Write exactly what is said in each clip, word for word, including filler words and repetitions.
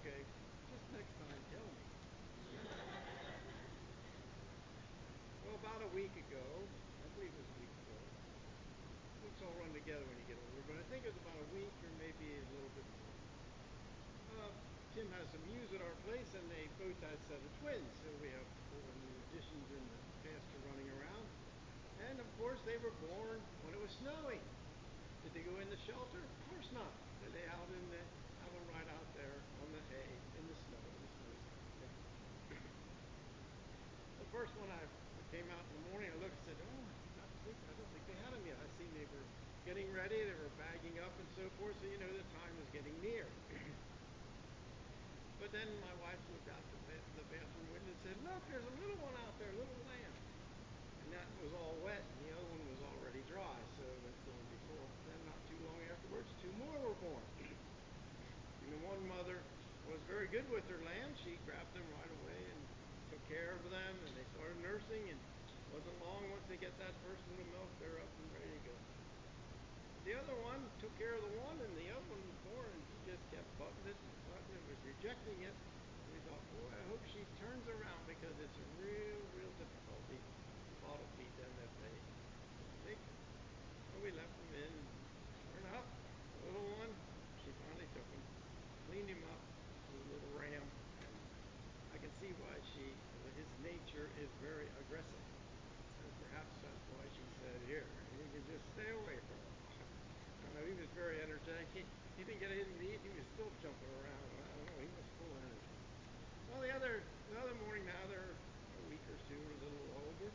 okay, just next time, tell me. Well, about a week ago, I believe it was a week ago. Books all run together when you get older, but I think it was about a week or maybe a little bit more. Uh, Tim has some ewes at our place, and they both had a set of twins. So we have four new additions in the pasture running around. And of course, they were born when it was snowing. Did they go in the shelter? Of course not. They lay out in the, have them right out there on the hay in the snow. The snow. The first one I came out in the morning, I looked and said, oh, I think I don't think they had them yet. I seen they were getting ready, they were bagging up and so forth, so you know the time was getting near. But then my wife looked out the, the bathroom window and said, look, there's a little one out there, a little lamb. And that was all wet, and the other one was already dry, so that's the one before. Then not too long afterwards, two more were born. And the one mother was very good with her lambs. She grabbed them right away and took care of them, and they started nursing, and it wasn't long once they get that first little milk, they're up and ready to go. The other one took care of the one, and the other one was born, and she just kept butting it and butting it, was rejecting it. And we thought, boy, I hope she turns around, because it's a real, real difficulty to bottle feed them if they take them. So we left them in, and sure enough, the little one, she finally took him, cleaned him up, a little ram, and I can see why she, his nature is very aggressive. So perhaps that's why she said, here, you can just stay away from him. I know he was very energetic. He, he didn't get anything to eat. He was still jumping around. I don't know. He was full of energy. Well, the other the other morning now, they're a week or two, a little older.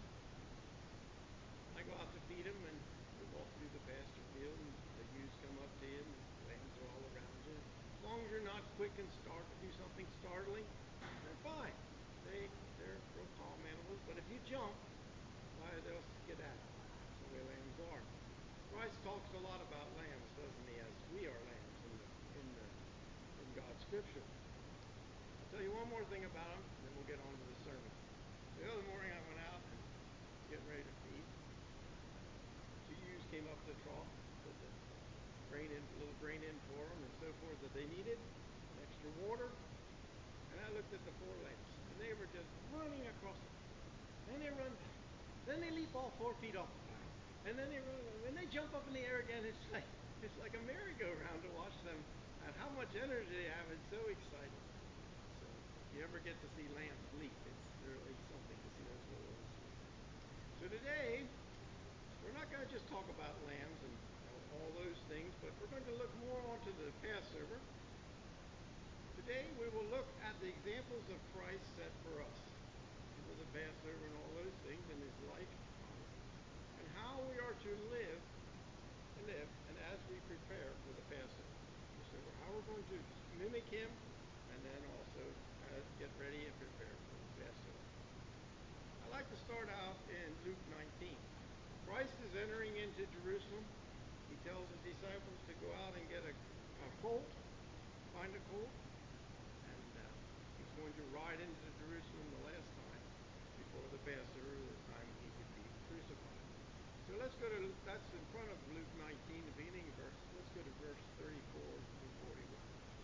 I go out to feed them, and we walk through the pasture field, and the ewes come up to you, and the lambs are all around you. As long as you're not quick and start to do something startling, they're fine. They, they're real calm animals. But if you jump, why, they'll get at it. That's the way lambs are. Christ talks a lot about lambs, doesn't he, as we are lambs in, the, in, the, in God's scripture. I'll tell you one more thing about them, and then we'll get on to the sermon. The other morning I went out and getting ready to feed. Two ewes came up to the trough, put the grain in, a little grain in for them and so forth that they needed, extra water. And I looked at the four lambs, and they were just running across it. Then they run back. Then they leap all four feet off. And then they run, when they jump up in the air again, it's like it's like a merry-go-round to watch them and how much energy they have. It's so exciting. So if you ever get to see lambs leap, it's really something to see those little ones leap. So today, we're not going to just talk about lambs and you know, all those things, but we're going to look more onto the Passover. Today, we will look at the examples of Christ set for us for the Passover and all those things in his life, and how we are to live, to live, and as we prepare for the Passover. So how we're going to mimic him, and then also uh, get ready and prepare for the Passover. I'd like to start out in Luke nineteen. Christ is entering into Jerusalem. He tells his disciples to go out and get a, a colt, find a colt, and uh, he's going to ride into Jerusalem the last time before the Passover, the time he would be crucified. So let's go to, that's in front of Luke nineteen, the beginning verse. Let's go to verse thirty-four through forty-one.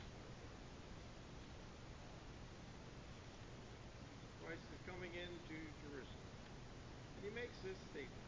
Christ is coming into Jerusalem, and he makes this statement.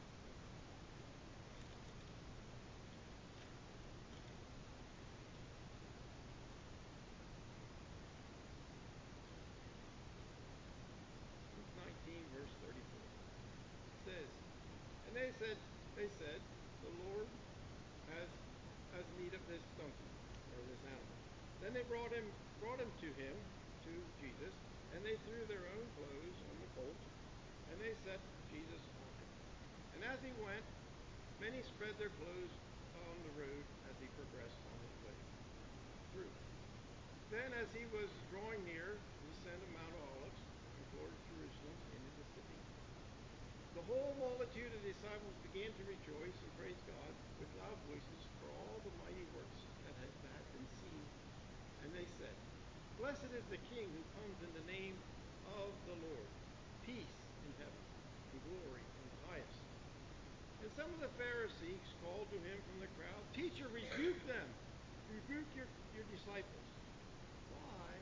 Luke nineteen, verse thirty-four. It says, and they said, they said, the Lord has has need of this donkey, or this animal. Then they brought him, brought him to him, to Jesus, and they threw their own clothes on the colt, and they set Jesus on him. And as he went, many spread their clothes on the road as he progressed on his way through. Then as he was drawing near the descent of Mount Olives, toward Jerusalem, into the city, the whole multitude of disciples began to rejoice and praise God with loud voices for all the mighty works that had, that had been seen. And they said, blessed is the King who comes in the name of the Lord. Peace in heaven and glory in the highest. And some of the Pharisees called to him from the crowd, Teacher, rebuke them. Rebuke your, your disciples. Why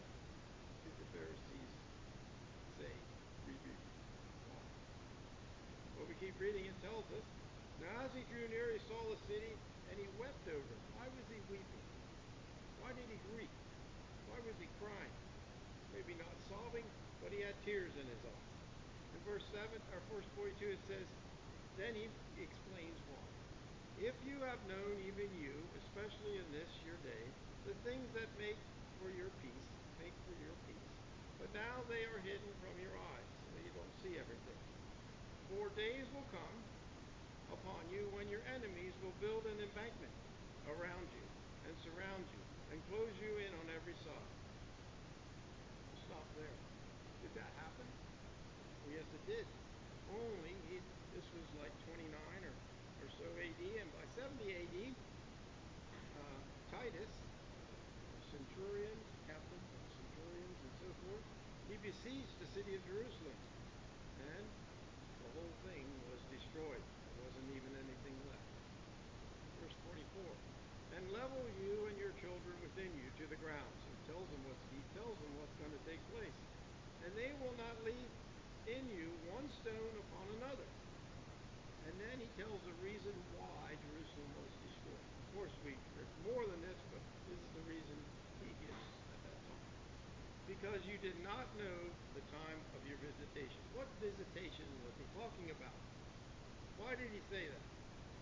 Pharisees say, rebuke. Why? Well, we keep reading. It tells us, now as he drew near, he saw the city, and he wept over it. Why was he weeping? Why did he grieve? Why was he crying? Maybe not sobbing, but he had tears in his eyes. In verse seven, or verse forty-two, it says, then he explains why. If you have known, even you, especially in this your day, the things that make for your peace, make for your peace, but now they are hidden from your eyes, so you don't see everything. For days will come upon you when your enemies will build an embankment around you and surround you and close you in on every side. Stop there. Did that happen? Well, yes, it did. Only he, this was like twenty-nine or, or so A D, and by seventy A D, uh, Titus, a centurion, captain of centurions and so forth, he besieged the city of Jerusalem, and the whole thing was destroyed. There wasn't even anything left. Verse forty-four, and level you and your children within you to the ground. So he tells them what's, he tells them what's going to take place. And they will not leave in you one stone upon another. And then he tells the reason why Jerusalem was destroyed. Of course, we there's more than this, but this is the reason he gives at that time. Because you did not know the time of your visitation. What visitation was he talking about? Why did he say that?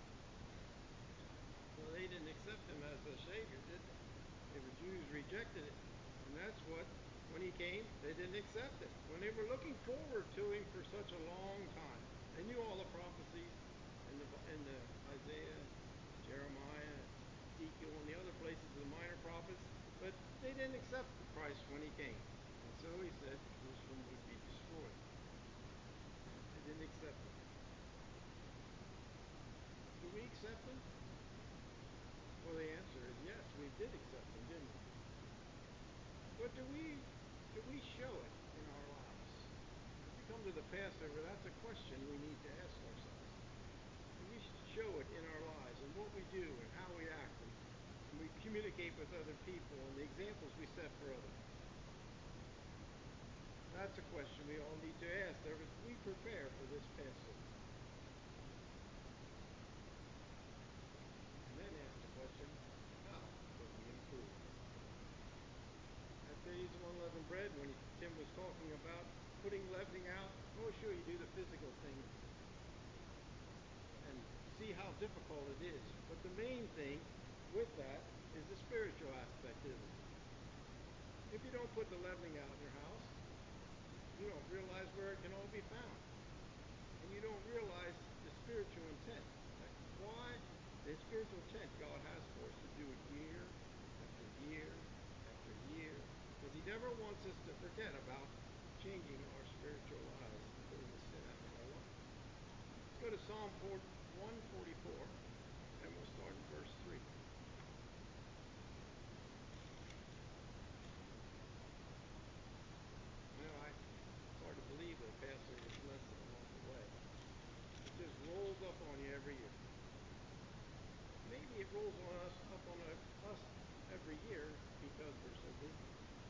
Well, they didn't accept him as a Savior, did they? If the Jews rejected it. And that's what, when he came, they didn't accept it. When they were looking forward to him for such a long time. They knew all the prophecies in the, in the Isaiah, Jeremiah, Ezekiel, and the other places, the minor prophets, but they didn't accept Christ when he came. And so he said Jerusalem would be destroyed. They didn't accept him. Do we accept him? Well, the answer is yes, we did accept him, didn't we? But do we do we show it in our lives? As we come to the Passover, that's a question we need to ask ourselves. Do we show it in our lives and what we do and how we act and, and we communicate with other people and the examples we set for others? That's a question we all need to ask as we prepare for this Passover. And then ask the question, how can we improve? At days of unleavened bread, when Tim was talking about putting leavening out, oh sure, you do the physical thing and see how difficult it is. But the main thing with that is the spiritual aspect, isn't it? If you don't put the leavening out in your house, you don't realize where it can all be found. And you don't realize the spiritual intent. Like why the spiritual intent God has for us to do it year after year after year. Because he never wants us to forget about changing our spiritual lives and putting the sin out of our life. Let's go to Psalm one forty-four, and we'll start in verse three. You know, I, it's hard to believe that Passover is less than a month away. It just rolls up on you every year. Maybe it rolls on us up on a, us every year because we're so busy.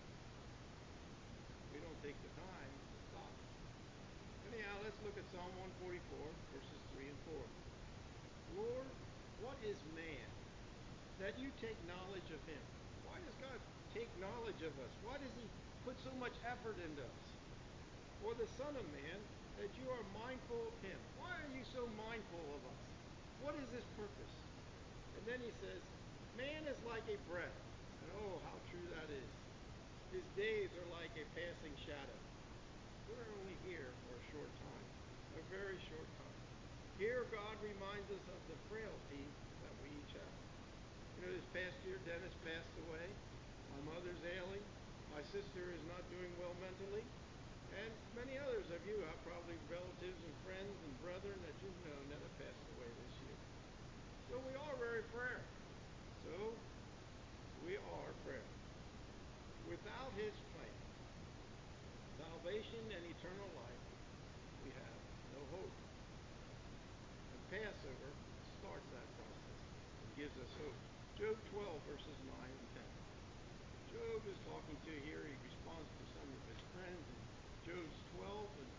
We don't take the time to stop. Anyhow, let's look at Psalm one forty-four, verses three and four. Lord, what is man that you take knowledge of him? Why does God take knowledge of us? Why does he put so much effort into us? Or the Son of Man that you are mindful of him? Why are you so mindful of us? What is his purpose? And then he says, man is like a breath. And oh, how true that is. His days are like a passing shadow. We're only here for a short time, a very short time. Here God reminds us of the frailty that we each have. You know, this past year Dennis passed away. My mother's ailing. My sister is not doing well mentally. And many others of you have probably relatives and friends and brethren that you've known that have passed away this year. So we are very frail. So we are frail. Without his plan, salvation and eternal life, we have no hope. And Passover starts that process and gives us hope. Job twelve, verses nine and ten. Job is talking to here. He responds to some of his friends in Job twelve, and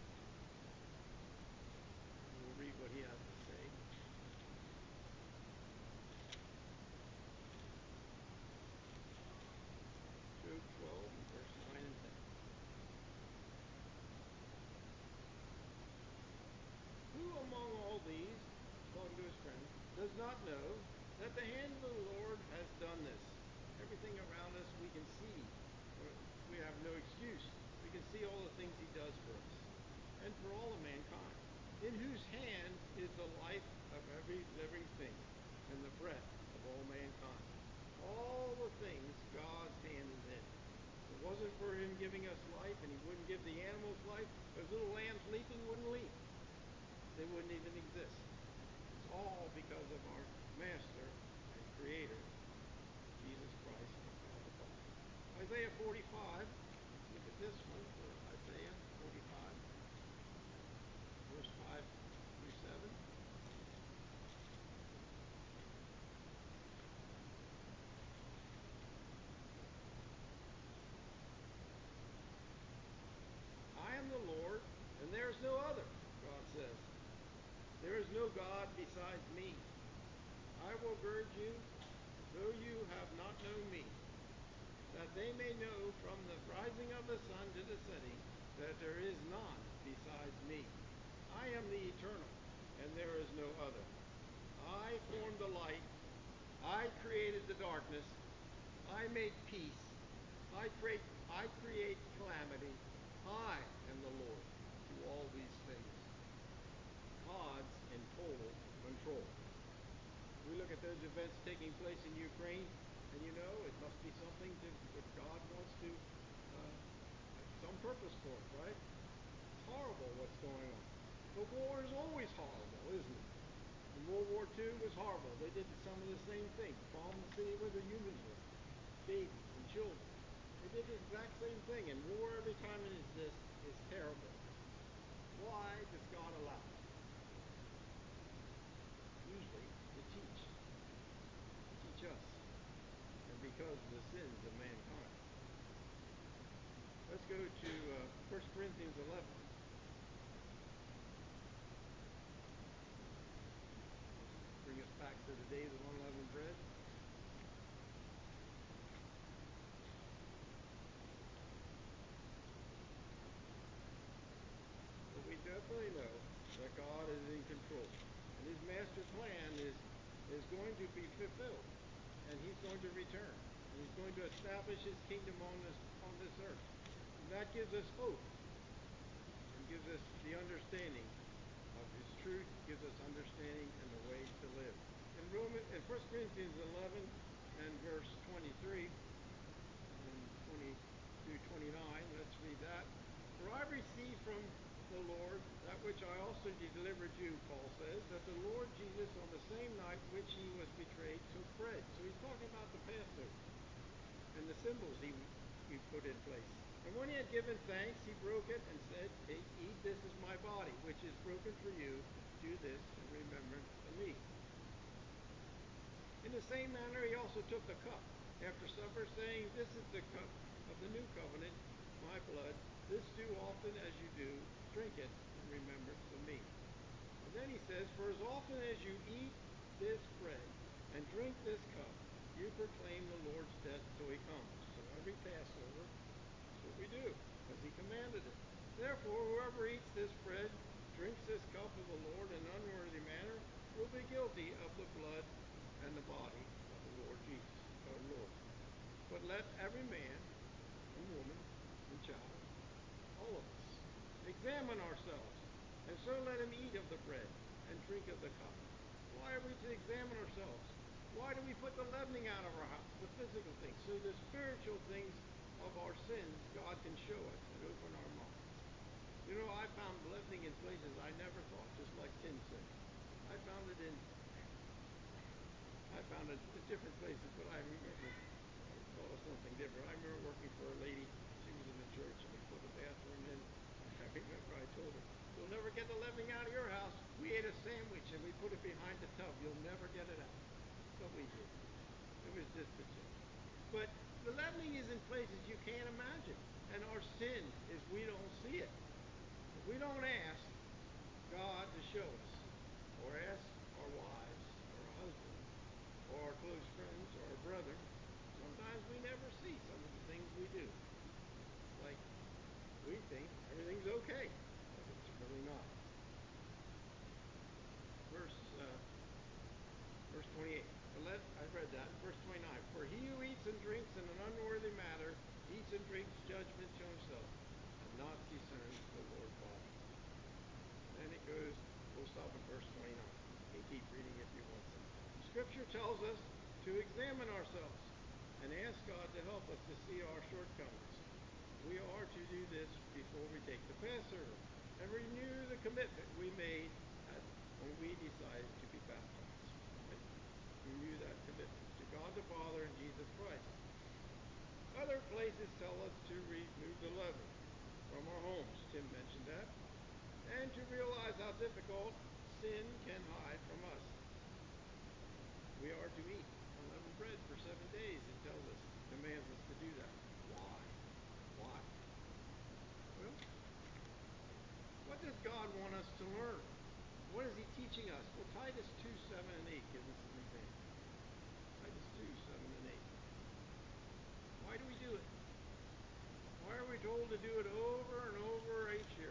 we'll read what he has to say. Job twelve, verse nine and ten. Who among all these, talking to his friends, does not know that the hand of the Lord has done this? Everything around us we can see. We have no excuse. We can see all the things he does for us and for all of mankind, in whose hand is the life of every living thing and the breath of all mankind. All the things God's hand is in. If it wasn't for him giving us life, and he wouldn't give the animals life, those little lambs leaping wouldn't leap. They wouldn't even exist. It's all because of our Master and Creator, Jesus Christ, God the Father. Isaiah forty-five. Look at this one for Isaiah forty-five, verse five through seven. I am the Lord, and there is no other, God says. There is no God besides me. I will gird you, though you have not known me, that they may know from the rising of the sun to the setting that there is none besides me. I am the eternal, and there is no other. I formed the light. I created the darkness. I make peace. I create, I create calamity. I am the Lord to all these things. God's in total control. We look at those events taking place in Ukraine, and you know, it must be something that, that God wants to, uh, some purpose for it, right? It's horrible what's going on. But war is always horrible, isn't it? And World War Two was horrible. They did some of the same thing. Bombed the city where the humans were, babies and children. They did the exact same thing. And war, every time it exists, is terrible. Why does God allow it? Usually to teach. Teach us. And because of the sins of mankind. Let's go to uh, First Corinthians eleven. Bring us back to the days of unleavened bread. But we definitely know that God is in control. And his master plan is, is going to be fulfilled. And he's going to return. And he's going to establish his kingdom on this, on this earth. And that gives us hope. And gives us the understanding of his truth, gives us understanding and the way to live. In Roman, in First Corinthians eleven and verse twenty-three and twenty through twenty-nine, let's read that. For I received from the Lord that which I also delivered you, Paul says, that the Lord Jesus on the same night which he was betrayed took bread. So he's talking about the Passover and the symbols he, he put in place. And when he had given thanks, he broke it and said, take, eat, this is my body, which is broken for you. Do this in remembrance of me. In the same manner, he also took the cup after supper, saying, this is the cup of the new covenant, my blood. This do often as you do, drink it in remembrance of me. And then he says, for as often as you eat this bread and drink this cup, you proclaim the Lord's death till he comes. So every Passover, that's what we do, as he commanded it. Therefore, whoever eats this bread, drinks this cup of the Lord in an unworthy manner, will be guilty of the blood and the body of the Lord Jesus, our Lord. But let every man and woman and child, all of us, examine ourselves, and so let him eat of the bread and drink of the cup. Why are we to examine ourselves? Why do we put the leavening out of our house, the physical things, so the spiritual things of our sins God can show us and open our minds? You know, I found leavening in places I never thought, just like Tim said. I found it in, I found it in different places, but I remember I thought of something different. I remember working for a lady. She was in the church, and we put a bathroom in. I remember I told her, you'll never get the leavening out of your house. We ate a sandwich, and we put it behind the tub. You'll never get it out. But we did. It was just a joke. But The leavening is in places you can't imagine. And our sin is we don't see it. If we don't ask God to show us, or ask our wives, or our husbands, or our close friends, or our brother, sometimes we never see some of the things we do. It's like we think everything's okay, but it's really not. Verse uh, verse twenty-eight. Let, I read that. Verse twenty-nine. For he who eats and drinks in an unworthy manner eats and drinks judgment to himself, and not discerns the Lord God. Then it goes. We'll stop at verse twenty-nine. You can keep reading if you want to. Scripture tells us to examine ourselves and ask God to help us to see our shortcomings. We are to do this before we take the Passover and renew the commitment we made at, when we decided to be baptized. Right? Renew that commitment to God the Father and Jesus Christ. Other places tell us to remove the leaven from our homes. Tim mentioned that. And to realize how difficult sin can hide from us. We are to eat unleavened bread for seven days. It tells us, commands us to do that. Why? Why? Well, what does God want us to learn? What is he teaching us? Well, Titus two, seven, and eight gives us an example. Titus two, seven, and eight. Why do we do it? Why are we told to do it over and over each year?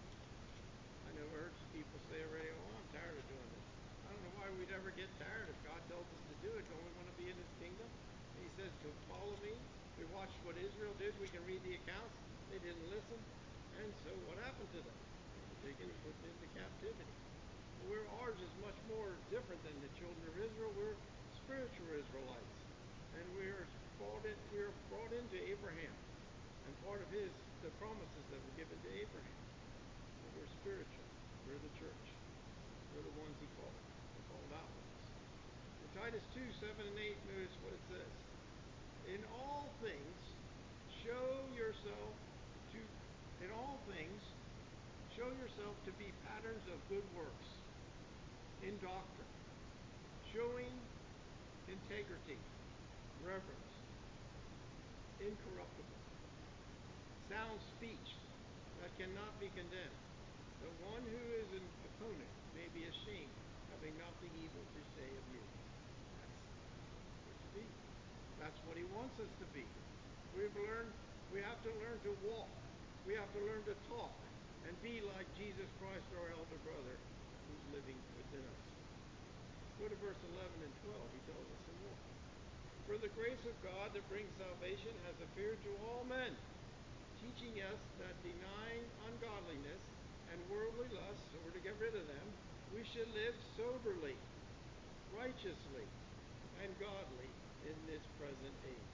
I know I heard people say already, oh, I'm tired of doing this. I don't know why we'd ever get tired if God tells us to do it. Don't we want to be in his kingdom? And he says to follow me. We watched what Israel did. We can read the accounts. They didn't listen. And so what happened to them? They were taken and put into captivity. We're, ours is much more different than the children of Israel. We're spiritual Israelites. And we are brought, in, we are brought into Abraham. And part of his, the promises that were given to Abraham. And we're spiritual. We're the church. We're the ones he called. He called out with us. In Titus two, seven, and eight, notice what it says. In all things, show yourself to, in all things, show yourself to be patterns of good works. In doctrine, showing integrity, reverence, incorruptible, sound speech that cannot be condemned. The one who is an opponent may be ashamed, having nothing evil to say of you. That's what to be. That's what he wants us to be. We've learned, we have to learn to walk. We have to learn to talk and be like Jesus Christ, our elder brother, who's living within us. Go to verse eleven and twelve. He tells us some more. For the grace of God that brings salvation has appeared to all men, teaching us that denying ungodliness and worldly lusts, so we're to get rid of them, we should live soberly, righteously, and godly in this present age.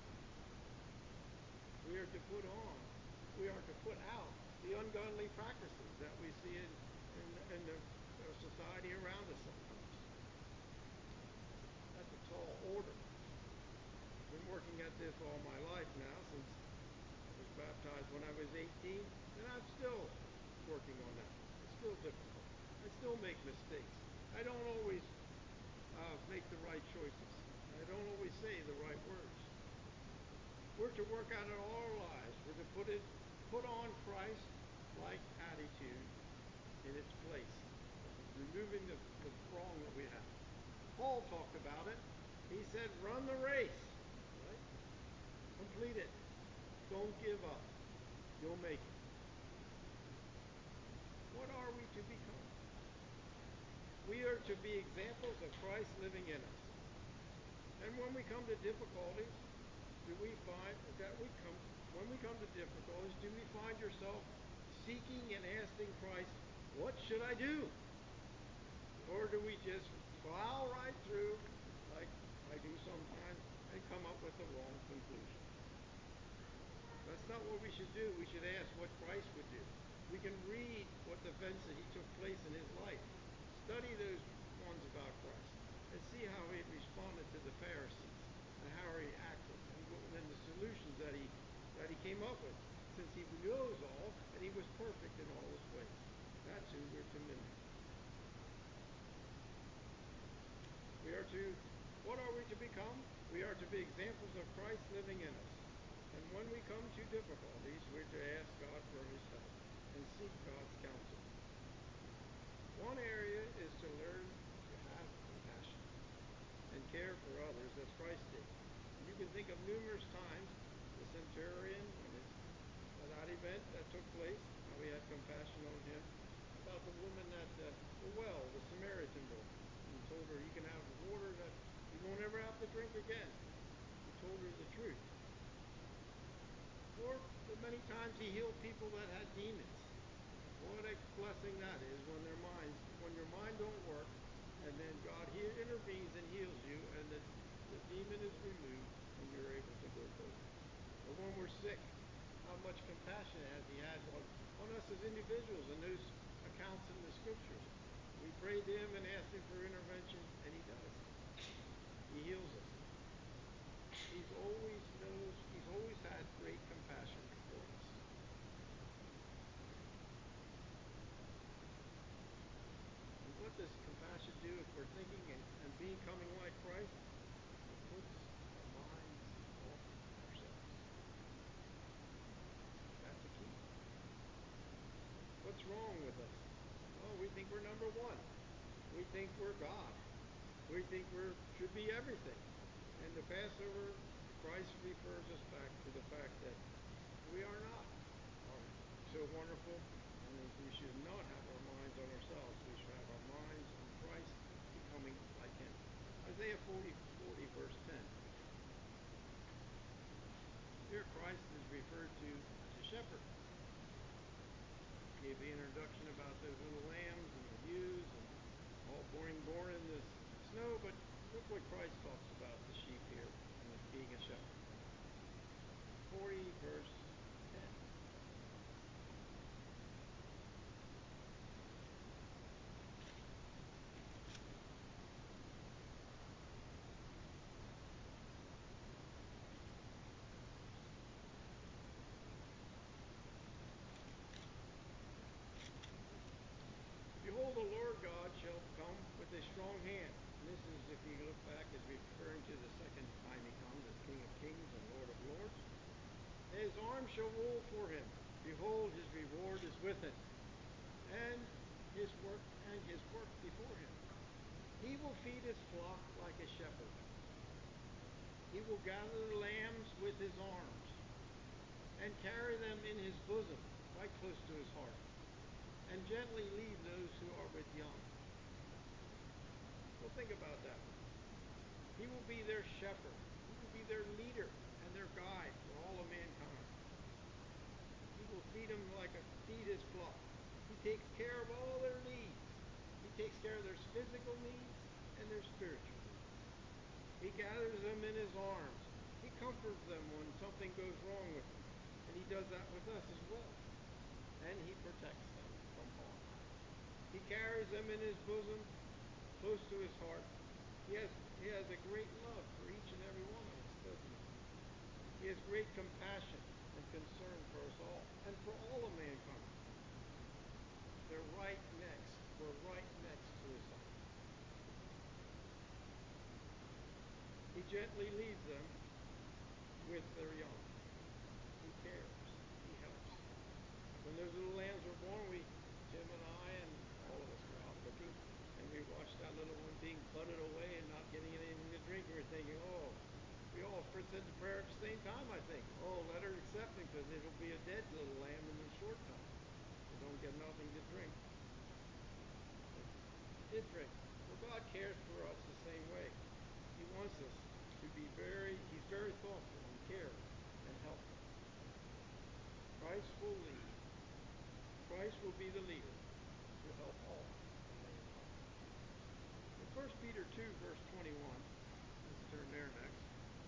We are to put on, we are to put out the ungodly practices that we see in, in, in the uh, society around us sometimes. That's a tall order. I've been working at this all my life now, since I was baptized when I was eighteen, and I'm still working on that. It's still difficult. I still make mistakes. I don't always uh, make the right choices. I don't always say the right words. We're to work out in all our lives. We're to put it, put on Christ-like attitude in its place, removing the, the wrong that we have. Paul talked about it. He said, run the race. Right? Complete it. Don't give up. You'll make it. What are we to become? We are to be examples of Christ living in us. And when we come to difficulties, do we find that we come, when we come to difficulties, do we find yourself seeking and asking Christ, what should I do? Or do we just plow right through, like I do sometimes, and come up with the wrong conclusion? That's not what we should do. We should ask what Christ would do. We can read what the events that he took place in his life. Study those ones about Christ and see how he responded to the Pharisees and how he acted and then the solutions that he that he came up with, since he knows all and he was perfect in all his ways. That's who we're to mimic. We are to What are we to become? We are to be examples of Christ living in us. And when we come to difficulties, we're to ask God for his help and seek God's counsel. One area is to learn to have compassion and care for others as Christ did. You can think of numerous times the centurion, when it, that event that took place, how we had compassion on him. About the woman at the, the well, the Samaritan woman. He told her you can have water that you won't ever have to drink again. He told her the truth. Or many times he healed people that had demons. What a blessing that is when their minds, when your mind don't work, and then God he intervenes and heals you, and the, the demon is removed, and you're able to go forward. Or when we're sick, how much compassion has he had on, on us as individuals in those accounts in the scriptures. We pray to him and ask him for intervention, and he does. He heals us. He's always knows, he's always had great compassion for us. And what does compassion do if we're thinking and, and becoming like Christ? It puts our minds off ourselves. That's the key. What's wrong with us? Oh, we think we're number one. We think we're God. We think we should be everything. And the Passover, Christ refers us back to the fact that we are not so wonderful, and we should not have our minds on ourselves. We should have our minds on Christ, becoming like him. Isaiah forty, forty, verse ten. Here Christ is referred to as a shepherd. Gave the introduction about those little lambs and the ewes and all born born in the snow, but look what Christ talks about the sheep here and being a shepherd. forty verse ten. Behold, the Lord God shall come with a strong hand. And this is, if you look back, is referring to the second time he comes as King of Kings and Lord of Lords. His arm shall rule for him. Behold, his reward is with him, and his work and his work before him. He will feed his flock like a shepherd. He will gather the lambs with his arms, and carry them in his bosom, right close to his heart, and gently lead those who are with young. Well, think about that. He will be their shepherd. He will be their leader and their guide for all of mankind. He will feed them like a feed his flock. He takes care of all their needs. He takes care of their physical needs and their spiritual needs. He gathers them in his arms. He comforts them when something goes wrong with them. And he does that with us as well. And he protects them from harm. He carries them in his bosom, close to his heart. He has, he has a great love for each and every one of us, doesn't he? He has great compassion and concern for us all, and for all of mankind. They're right next. We're right next to his heart. He gently leads them with their young. He cares. He helps. When those little lambs were born, we, Tim and I and all of us were out looking, and we watched that little one being butted away and not getting anything to drink. We were thinking, oh, we all said the prayer at the same time, I think. Oh, let her accept him, because it'll be a dead little lamb in a short time. They don't get nothing to drink. They did drink. Well, God cares for us the same way. He wants us to be very, he's very thoughtful and cares and helpful. Christ will lead. Christ will be the leader to help all of mankind. In First Peter two, verse twenty-one, let's turn there next.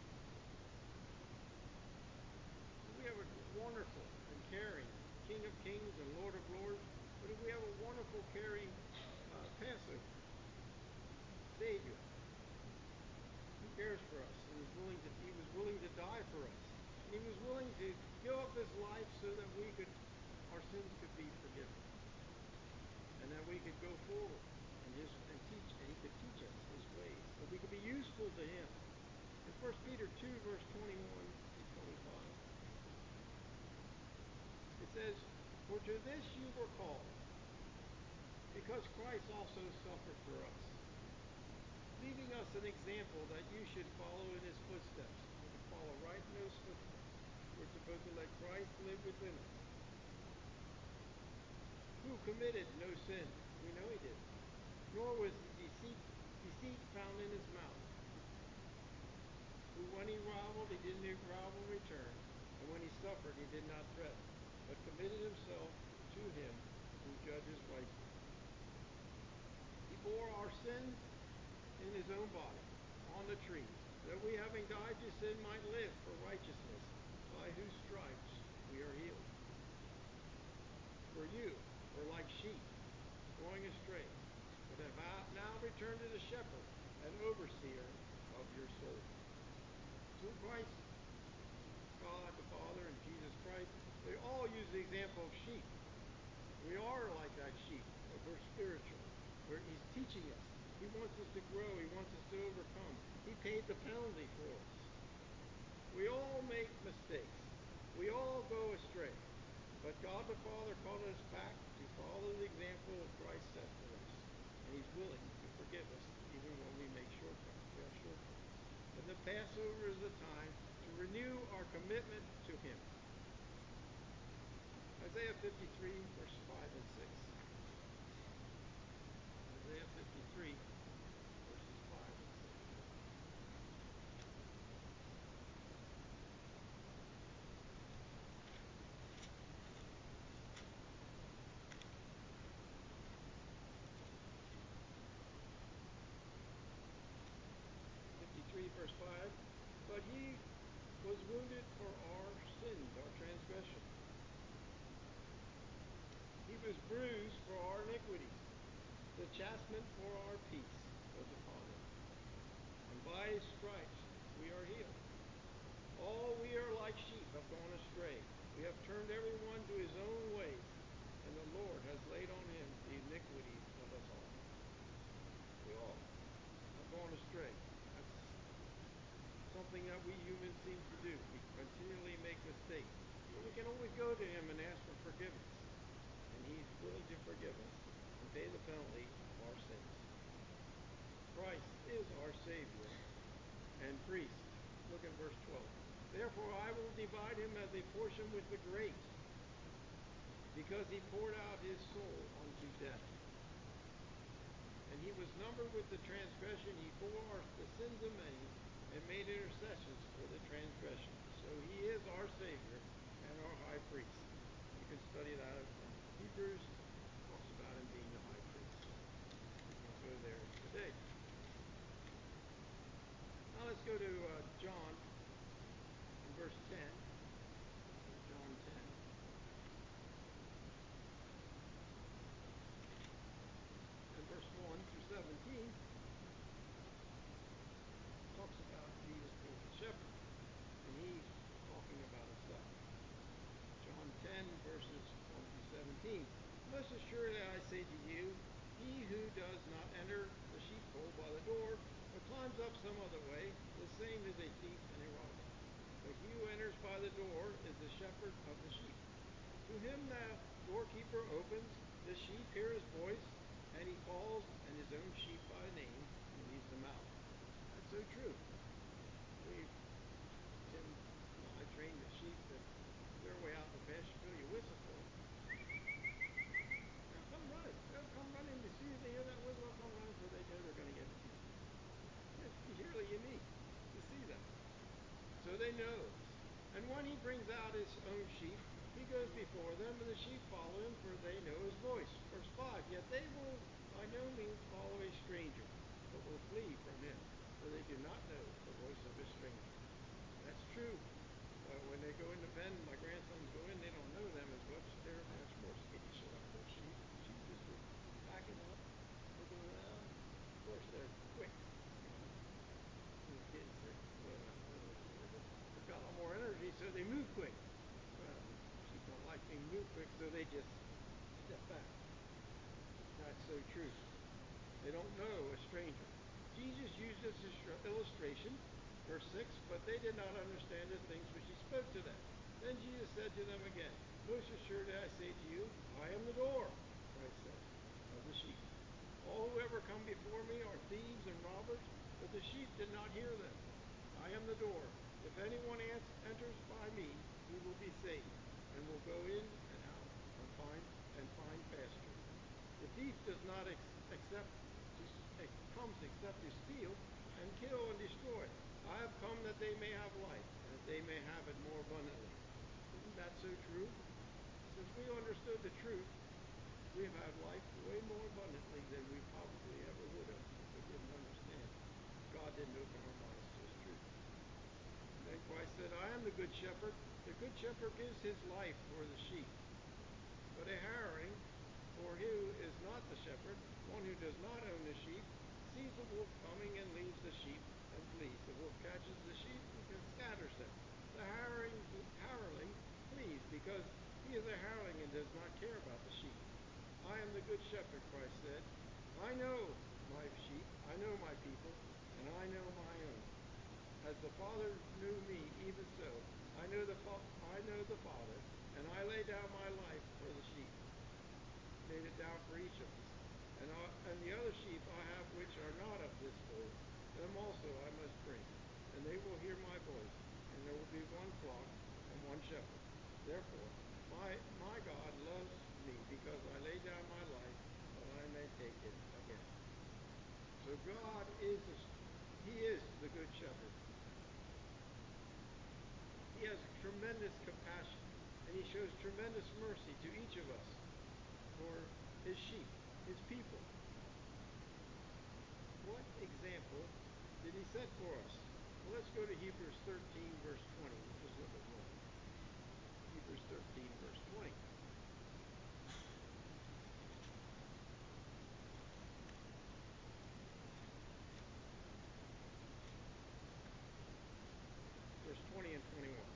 We have a wonderful and caring King of Kings and Lord of Lords, but we have a wonderful, caring uh, Passover Savior. He cares for us, and he's willing to, he was willing to die for us. And he was willing to give up his life so that we could, our sins could be forgiven. And that we could go forward and his and teach, and he could teach us his ways. That we could be useful to him says, "For to this you were called, because Christ also suffered for us, leaving us an example that you should follow in his footsteps." We're to follow right in those footsteps. We're supposed to let Christ live within us. Who committed no sin? We know he did. Nor was deceit, deceit found in his mouth. Who, when he grovelled, he did not grovel in return. And when he suffered, he did not threaten, but committed himself to him who judges rightly. He bore our sins in his own body on the tree, that we, having died to sin, might live for righteousness, by whose stripes we are healed. For you were like sheep going astray, but have now returned to the shepherd and overseer of your soul. Through Christ, God the Father and Jesus Christ, they all use the example of sheep. We are like that sheep, but we're spiritual. Where he's teaching us. He wants us to grow. He wants us to overcome. He paid the penalty for us. We all make mistakes. We all go astray. But God the Father called us back to follow the example of Christ set for us. And he's willing to forgive us even when we make shortcuts. We have shortcuts. And the Passover is the time to renew our commitment to him. Isaiah fifty-three, verse five and six. Isaiah fifty-three, verses five and six. fifty-three, verse five. But he was wounded for our sins, our transgression. He was bruised for our iniquities. The chastisement for our peace was upon him, and by his stripes we are healed. All we are like sheep have gone astray. We have turned everyone to his own ways, and the Lord has laid on him the iniquity of us all. We all have gone astray. That's something that we humans seem to do. We continually make mistakes. But we can always go to him and ask for forgiveness, and he's willing to forgive us and pay the penalty of our sins. Christ is our Savior and priest. Look at verse twelve. Therefore I will divide him as a portion with the great, because he poured out his soul unto death. And he was numbered with the transgression. He bore the sins of many and made intercessions for the transgression. So he is our Savior and our high priest. You can study that in Hebrews. Talks about him being the high priest. We can go there today. Now let's go to uh, John, in verse ten. John ten. And verse one through seventeen talks about Jesus being the shepherd, and he's talking about himself. John ten, verses one through seventeen. Most assuredly I say to you, he who does not enter the sheepfold by the door, but climbs up some other way, the same is a thief and a robber. But he who enters by the door is the shepherd of the sheep. To him the doorkeeper opens, the sheep hear his voice, and he calls and his own sheep by name and leads them out. That's so true. We, Tim, well, I train the sheep that their way out the pasture field, you whistle for them. They'll come running. They'll come running. As soon as they hear that whistle, they'll come running, so they know they're going to get a feed. It's really unique to see that. So they know. And when he brings out his own sheep, he goes before them, and the sheep follow him, for they know his voice. Verse five, yet they will by no means follow a stranger, but will flee from him, for they do not know the voice of a stranger. That's true. Uh, when they go in the pen, my grandsons go in, they don't know them as much. They're much more skittish about those sheep. Sheep just are backing up, looking around. Of course, they're quick. You know, those kids, they're, well, not really, they've got a lot more energy, so they move quick. Well, sheep don't like being moved quick, so they just step back. That's so true. They don't know a stranger. Jesus used this illustration, verse six, but they did not understand the things which he spoke to them. Then Jesus said to them again, Most assuredly I say to you, I am the door, Christ said, of the sheep. All who ever come before me are thieves and robbers, but the sheep did not hear them. I am the door. If anyone enters by me, he will be saved, and will go in and out and find and find pasture. The thief does not ex- accept ex- comes except to steal and kill and destroy. I have come that they may have life, and that they may have it more abundantly. Isn't that so true? Since we understood the truth, we've had life way more abundantly than we probably ever would have if we didn't understand. God didn't open our minds to his truth. And then Christ said, I am the good shepherd. The good shepherd gives his life for the sheep. But a hireling, for who is not the shepherd, one who does not own the sheep, sees the wolf coming and leaves the sheep and flees. The wolf catches the sheep and scatters them. The hireling, hireling flees because he is a hireling and does not care about the sheep. I am the good shepherd, Christ said. I know my sheep, I know my people, and I know my own. As the Father knew me, even so, I know the fa- I know the Father, and I lay down my life for the sheep. Laid it down for each of us. And, I, and the other sheep I have which are not of this fold, them also I must bring, and they will hear my voice, and there will be one flock and one shepherd. Therefore, my my God loves me, because I lay down my life that I may take it again. So God is the, He is the good shepherd. He has tremendous compassion, and he shows tremendous mercy to each of us for his sheep, his people. What example did he set for us? Well, let's go to Hebrews thirteen, verse twenty. We'll just look at one. Hebrews thirteen, verse twenty. Verse twenty and twenty-one.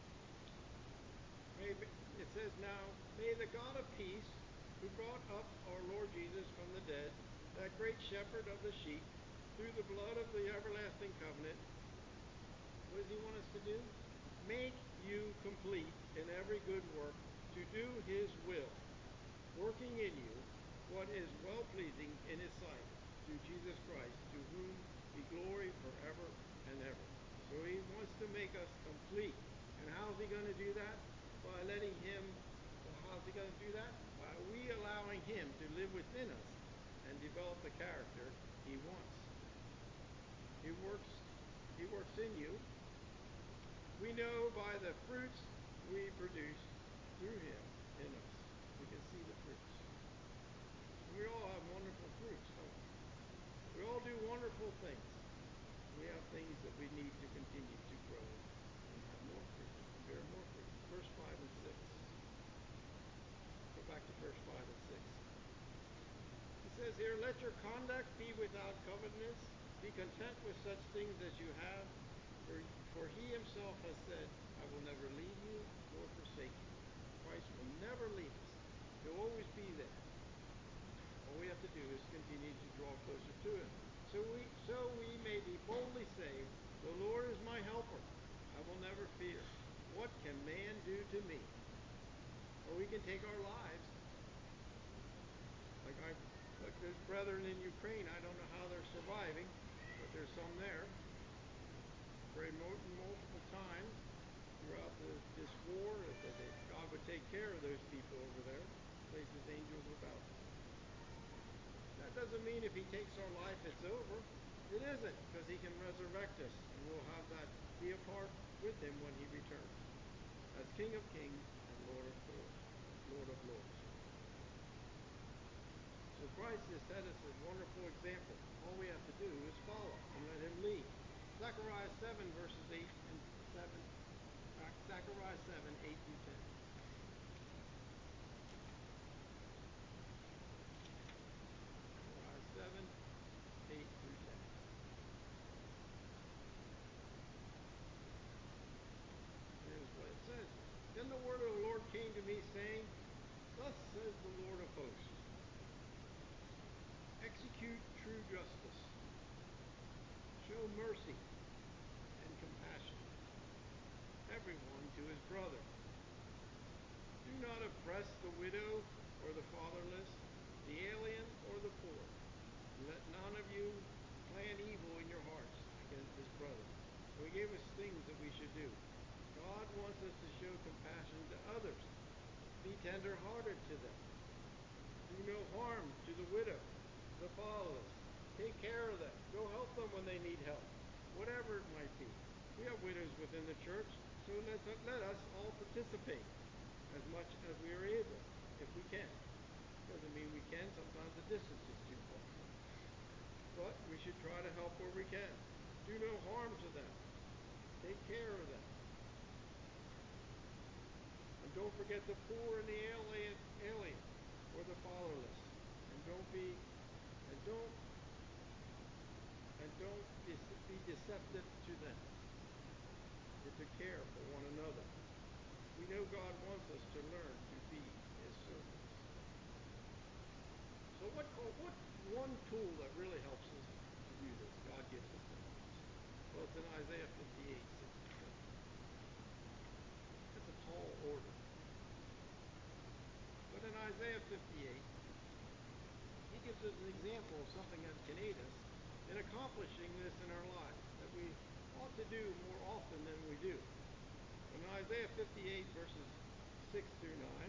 May, it says now, may the God of peace, who brought up our Lord Jesus from the dead, that great shepherd of the sheep, through the blood of the everlasting covenant, what does he want us to do? Make you complete in every good work to do his will, working in you what is well-pleasing in his sight, through Jesus Christ, to whom be glory forever and ever. So he wants to make us complete. And how is he going to do that? By letting him, how is he going to do that? By we allowing him to live within us and develop the character he wants. He works, he works in you. We know by the fruits we produce through him in us. We can see the fruits. And we all have wonderful fruits, don't we? We all do wonderful things. We have things that we need to continue to grow and have more fruit, bear more fruit. Verse five and six. Go back to verse five and six. It says here, let your conduct be without covetousness. Be content with such things as you have. For, for he himself has said, I will never leave you nor forsake you. Christ will never leave us. He'll always be there. All we have to do is continue to draw closer to him. So we, so we may be boldly say, the Lord is my helper. I will never fear. What can man do to me? Or we can take our lives. Like I, like there's brethren in Ukraine. I don't know how they're surviving, but there's some there. Pray multiple times throughout the, this war that, that, that God would take care of those people over there, place his angels about them. That doesn't mean if he takes our life, it's over. It isn't, because he can resurrect us, and we'll have that be a part with him when he returns as King of Kings and Lord of Lords. Lord of Lords. So Christ has set us a wonderful example. All we have to do is follow and let him lead. Zechariah seven, verses eight and seven. Zechariah seven, eight through ten. Zechariah seven, eight through ten. Here's what it says. Then the word of the Lord came to me, saying, thus says the Lord of hosts, execute true justice, show mercy and compassion, everyone to his brother. Do not oppress the widow or the fatherless, the alien or the poor. Let none of you plan evil in your hearts against his brother. So he gave us things that we should do. God wants us to show compassion to others. Be tender-hearted to them. Do no harm to the widow, the fatherless. Take care of them. Go help them when they need help, whatever it might be. We have widows within the church, so let, let us all participate as much as we are able, if we can. Doesn't mean we can. Sometimes the distance is too far. But we should try to help where we can. Do no harm to them. Take care of them. And don't forget the poor and the alien, alien or the fatherless. And don't be, and don't, and don't be deceptive to them. But to care for one another. We know God wants us to learn to be his servants. So what, what one tool that really helps us to do this, God gives us in our lives? Well, it's in Isaiah fifty-eight, six to seven. That's a tall order. But in Isaiah fifty-eight, he gives us an example of something that can aid us in accomplishing this in our lives, that we ought to do more often than we do. In Isaiah fifty-eight, verses six through nine,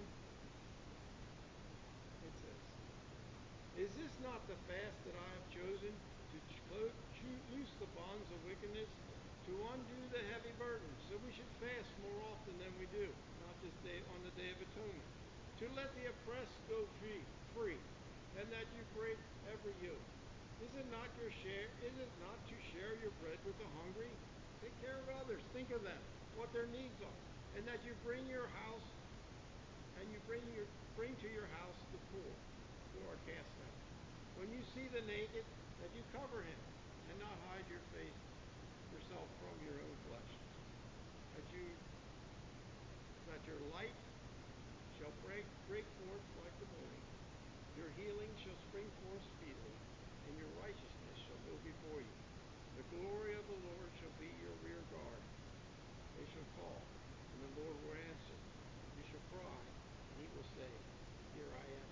it says, Is this not the fast that I have chosen, to loose the bonds of wickedness, to undo the heavy burdens? So we should fast more often than we do, not just day, on the Day of Atonement. To let the oppressed go free, free, and that you break every yoke. Is it not your share? Is it not to share your bread with the hungry? Take care of others. Think of them, what their needs are, and that you bring your house, and you bring your bring to your house the poor who are cast out. When you see the naked, that you cover him, and not hide your face yourself from your own flesh. That you that your light shall break break forth like the morning. Your healing shall spring forth speedily, and your righteousness shall go before you. The glory of the Lord shall be your rear guard. They shall call, and the Lord will answer. You shall cry, and he will say, Here I am.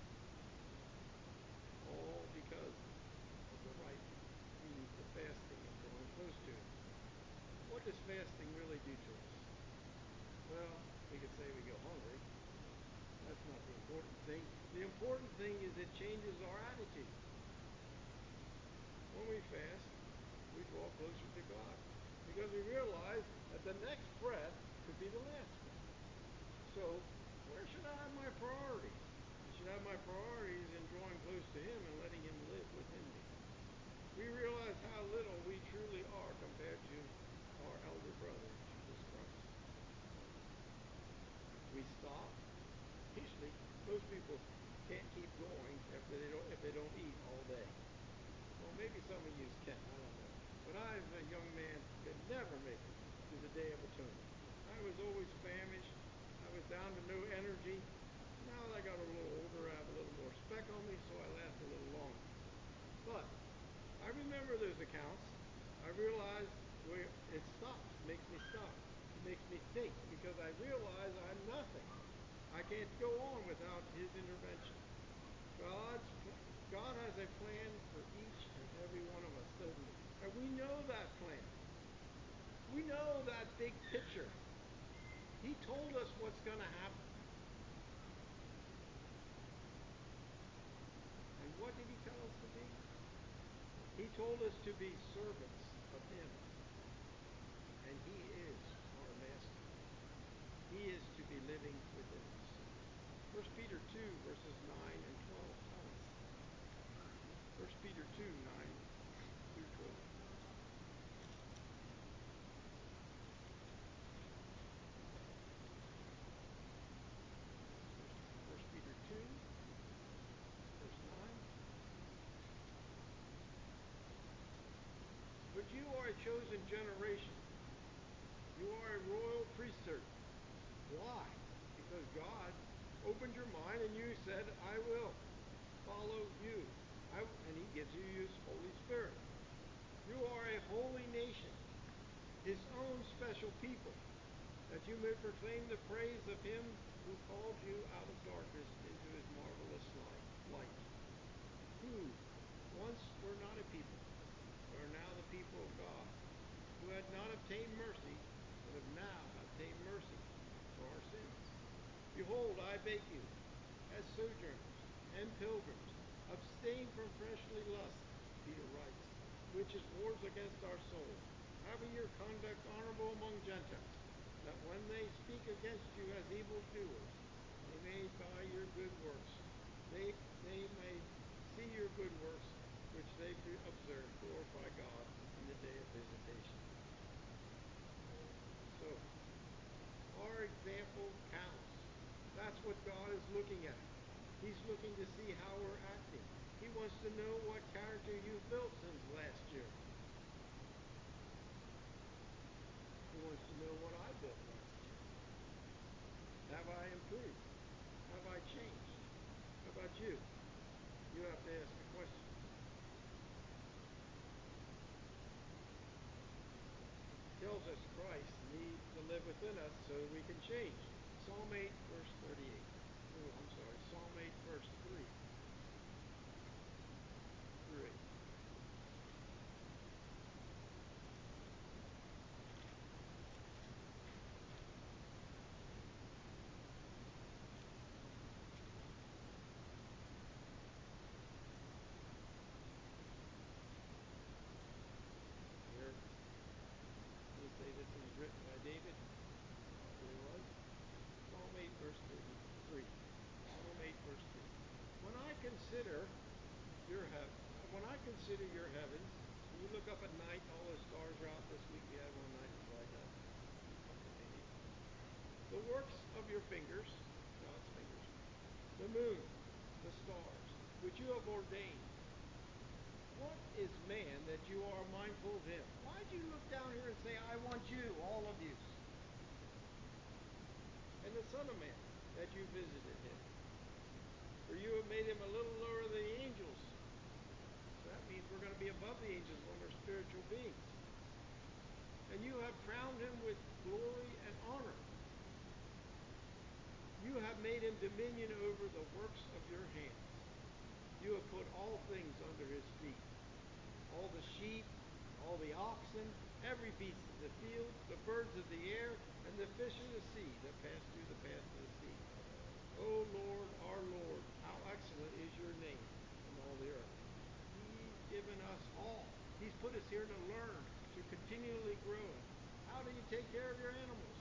All because of the right means of fasting and drawing close to him. What does fasting really do to us? Well, we could say we go hungry. That's not the important thing. The important thing is it changes our attitude. When we fast, we draw closer to God, because we realize that the next breath could be the last breath. So, where should I have my priorities? I should have my priorities in drawing close to him and letting him live within me. We realize how little we truly are compared to our elder brother, Jesus Christ. We stop. Usually, most people can't keep going if they don't if they don't eat all day. Well, maybe some of you can. I don't know. But I, as a young man, could never make it to the Day of Atonement. I was always famished. I was down to no energy. Now that I got a little older, I have a little more speck on me, so I last a little longer. But I remember those accounts. I realized where it stops, makes me stop. It makes me think, because I realize I'm nothing. I can't go on without his intervention. God's God has a plan for each and every one of us, doesn't he? And we know that plan. We know that big picture. He told us what's going to happen. And what did he tell us to be? He told us to be servants of him. And he is our master. He is to be living within us. First Peter two, verses nine and twelve tell us. First Peter two, nine through twelve. First Peter two, verse nine. But you are a chosen generation. You are a royal priesthood. Why? Because God opened your mind and you said, I will follow you. I, and he gives you his Holy Spirit. You are a holy nation, his own special people, that you may proclaim the praise of him who called you out of darkness into his marvelous light, light, who once were not a people, but are now the people of God, who had not obtained mercy, but have now obtained mercy for our sins. Behold, I beg you, as sojourners and pilgrims, abstain from fleshly lust, Peter writes, which is wars against our soul, having your conduct honorable among Gentiles, that when they speak against you as evildoers, they may by your good works, they, they may see your good works, which they observe, glorify God in the day of visitation. So, our example counts. That's what God is looking at. He's looking to see how we're acting. He wants to know what character you've built since last year. He wants to know what I built last year. Have I improved? Have I changed? How about you? You have to ask the question. Tells us Christ needs to live within us so we can change. Psalm eight, verse thirty-eight. Oh, I'm sorry. Psalm eight, verse three. Through eight. Here, they say this was written by David. Probably was. Psalm eight, verse thirty-three. Psalm eight, verse three. When I consider your heaven, when I consider your heavens, you look up at night, all those stars are out this week. We had one night, it was light up. The works of your fingers, God's fingers, the moon, the stars, which you have ordained. What is man that you are mindful of him? Why do you look down here and say, I want you, all of you? And the Son of Man, that you visited him. For you have made him a little lower than the angels. So that means we're going to be above the angels when we're spiritual beings. And you have crowned him with glory and honor. You have made him dominion over the works of your hands. You have put all things under his feet. All the sheep, all the oxen, every beast of the field, the birds of the air, and the fish of the sea that pass through the paths of the sea. O Lord, our Lord, how excellent is your name in all the earth. He's given us all. He's put us here to learn, to continually grow. How do you take care of your animals?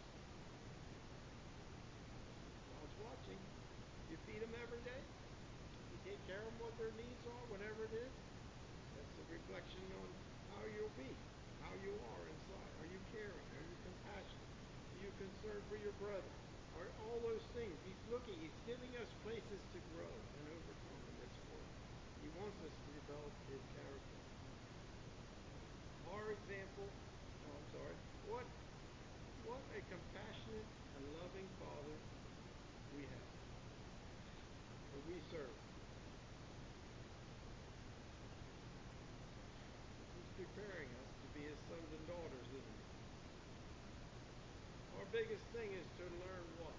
God's watching. You feed them every day. You take care of them, what their needs are, whatever it is. That's a reflection on how you'll be, how you are inside. Are you caring? Are you compassionate? Are you concerned for your brother? Are all those things? He's looking. He's giving us places to grow and overcome in this world. He wants us to develop his character. Our example, oh, I'm sorry, what, what a compassionate and loving Father we have, that we serve. He's preparing us to be his sons and daughters, isn't he? Our biggest thing is to learn what?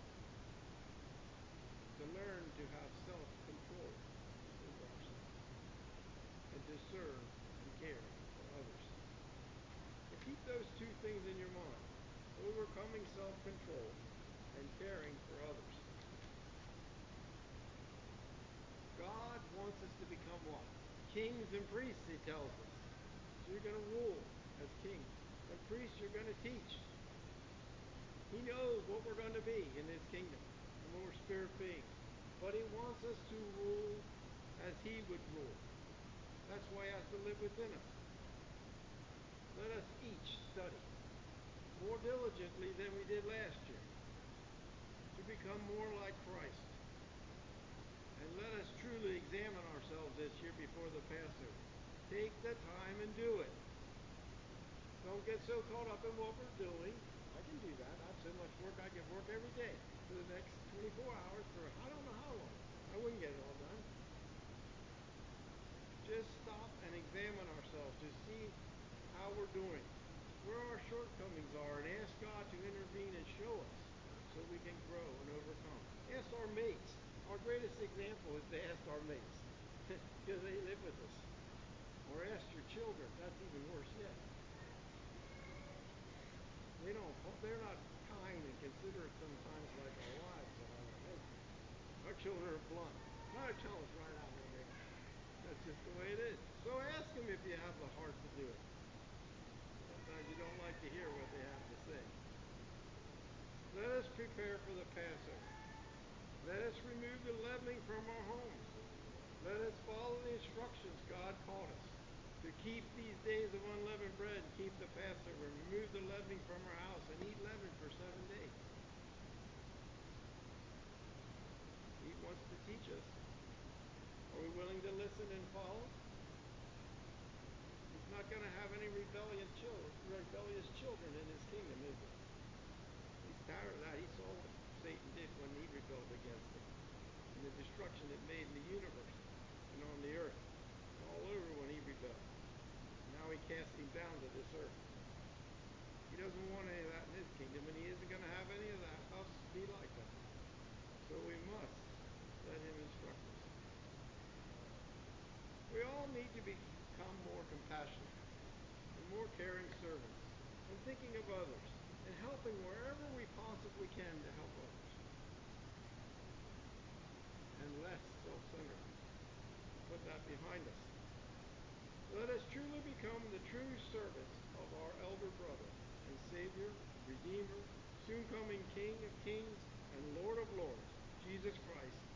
To learn to have self-control over ourselves and to serve and care for others. To keep those two things in your mind, overcoming self-control and caring for others. God wants us to become what? Kings and priests, he tells us. So you're going to rule as kings. And priests, you're going to teach. He knows what we're going to be in his kingdom when we're spirit beings. But he wants us to rule as he would rule. That's why he has to live within us. Let us each study more diligently than we did last year to become more like Christ. And let us truly examine ourselves this year before the Passover. Take the time and do it. Don't get so caught up in what we're doing. I can do that. I have so much work. I can work every day for the next twenty-four hours for I don't know how long. I wouldn't get it all done. Just stop and examine ourselves to see how we're doing, where our shortcomings are, and ask God to intervene and show us so we can grow and overcome. Ask our mates. Our greatest example is to ask our mates because they live with us. Or ask your children. That's even worse yet. They don't. They're not kind and considerate sometimes like our wives are. They, our children are blunt. Try to tell us right out when they. That's just the way it is. So ask them if you have the heart to do it. Sometimes you don't like to hear what they have to say. Let us prepare for the Passover. Let us remove the leavening from our homes. Let us follow the instructions God taught us to keep these days of unleavened bread and keep the Passover, remove the leavening from our house, and eat leaven for seven days. He wants to teach us. Are we willing to listen and follow? He's not going to have any rebellious children, rebellious children in his kingdom, is he? He's tired of that. He saw what Satan did when he rebelled against him, and the destruction it made in the universe and on the earth, all over when he rebelled. Now he cast him down to this earth. He doesn't want any of that in his kingdom, and he isn't going to have any of that us be like that. So we must let him instruct us. We all need to become more compassionate and more caring servants and thinking of others and helping wherever we possibly can to help others. And less self-centered. Put that behind us. Let us truly become the true servants of our elder brother and Savior, Redeemer, soon coming King of Kings and Lord of Lords, Jesus Christ,